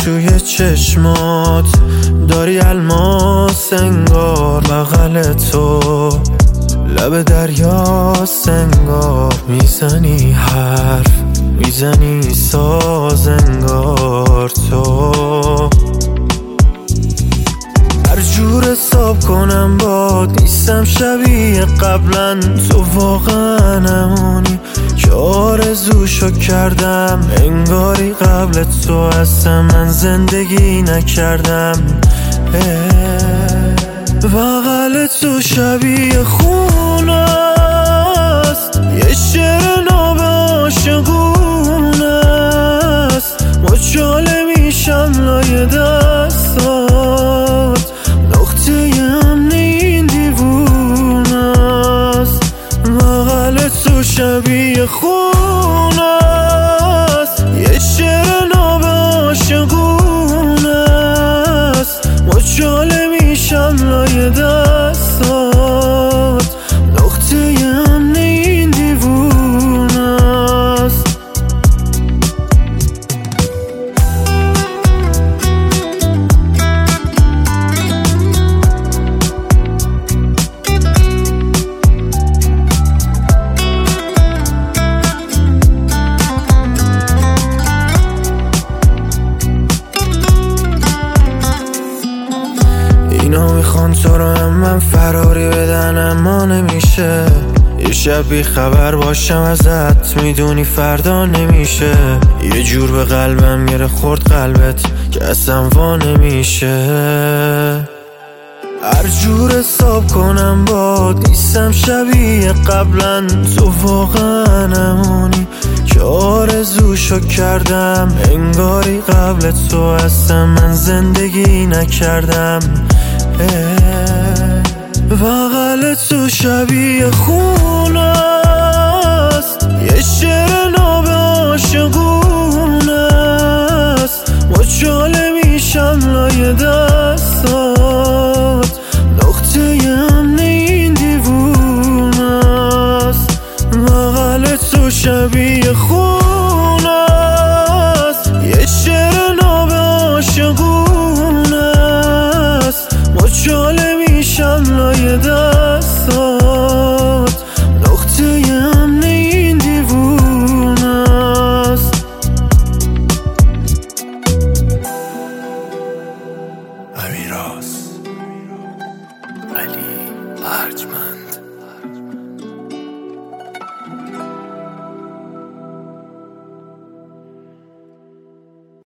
توی چشمات داری الماس انگار، بغل تو لب دریا انگار، میزنی حرف میزنی ساز انگار. تو هر جور حساب کنم باد نیستم شبیه قبلا، تو واقعا نمونی که آرزوشو کردم، انگاری قبل تو اصلا من زندگی نکردم. بغل تو شبیه خونه است، یه شعر ناب عاشقونه است، مچاله میشم لای دستات، نقطه امن این دیوونه است. بغل تو شبیه خونه است، یه شعر ناب عاشقونه است، مچاله میشم لای دستات، نقطه امن این دیوونه است. اینا میخوان تو رو هم من فراری بدن، اما نمیشه. یه شب بی خبر باشم ازت، میدونی فردا نمیشه. یه جور به قلبم گره خورد قلبت که اصلا وا نمیشه. هر جور حساب کنم باد نیستم شبیه قبلا، تو واقعا نمونی که آرزوشو کردم، انگاری قبل تو اصلا من زندگی نکردم. بغل تو شبیه خونه است، یه شعر ناب عاشقونه است، مچاله میشم لای دستات، نقطه امن این دیوونه است. بغل تو شبیه خونه است، یه شعر ناب عاشقونه است، مچاله میشم لای دستات، نقطه امن این دیوونه است. امیراز علی ارجمند.